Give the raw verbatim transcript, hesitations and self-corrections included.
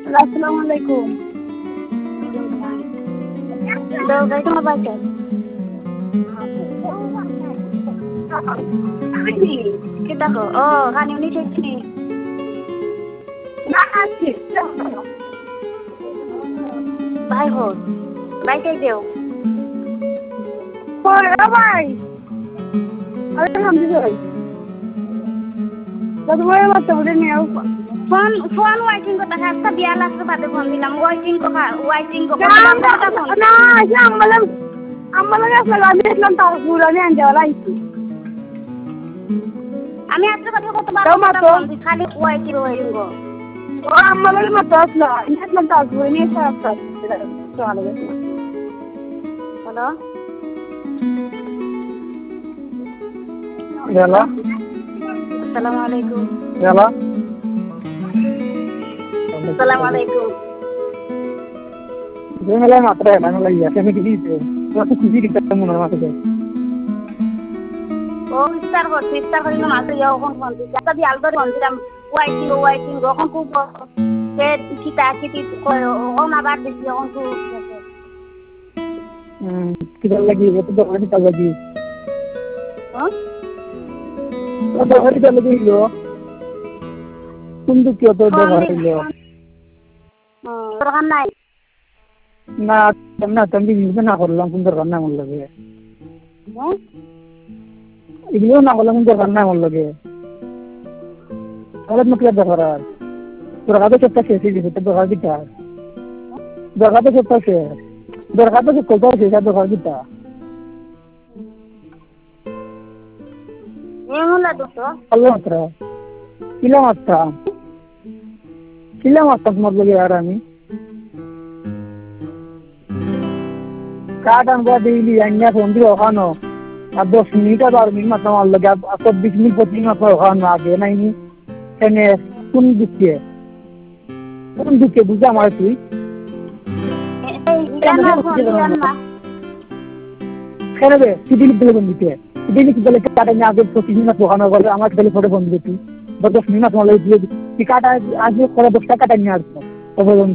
আসসালামু আলাইকুম। দাও গাই তোমার বাচ্চা কি দেখো ও কানি উনি শেখনি ভাই হোক ভাইটাই দেও ভাই ফোন ফোন ওয়াইটিং को तक आपका बिया लाख के बाद फोन दिला वाइटिंग को वाइटिंग को ना या अम्मला अम्मला का लगा इतना तार पूरा नहीं आने वाला इसी আমি আজকে কথা কত বার ফোন দি খালি ওয়াইটিং ওয়াইটিং গো ও আম্মালা মত আসলা ইतना तार पूरा नहीं सब सब চলে গেছে হ্যালো হ্যালো আসসালামু আলাইকুম hello Assalamualaikum. Jangan lagi matre, jangan lagi ya. Saya kiri itu. Waktu kiri kita temu nama kita. Oh, star hot, star hot ini masuk ya orang konti. Jika di Albert konti ram waiting, waiting, orang kubo. Saya kita kita orang nabar di sini orang tu. Hmm, kita lagi, itu dah kita lagi. Huh? Dah kita lagi lo. Tunggu kita dah hari lo. দরকার নাই না না তুমি নিজে না করলাম কোন দরকার নাই আমার লাগে হ্যাঁ এগুলো না করলাম কোন দরকার নাই আমার লাগে তাহলে মতলব দরকার আর দরকার তো সব শেষ হয়ে গেছে দরকার দিতা দরকার তো সব শেষ দরকার তো কত শেষ দরকার দিতা ఏముందా దోస్తో అల్ల మాత్ర ఇలా మాత్ర ఇలా మాత్ర మొదలు యార్ అని কাটান গো ডেইলি আইনা ফোন দিয়ে ওখানো আর দশ মিনিট আর মিনিট মাত্র আমার লাগে আর চব্বিশ মিনিট পঁচিশ মাত্র ওখানো আগে নাইনি এনে কোন দিকে কোন দিকে বুঝে আমার তুই কেন রে সিডি লিখতে কোন দিকে সিডি লিখতে বলে কাটা নিয়ে আগে পঁচিশ মিনিট ওখানো বলে আমার ছেলে ফটো ফোন দিবি তুই দশ মিনিট আমার লাগে দিয়ে তুই কাটা আগে করে দশটা কাটা নিয়ে আসবো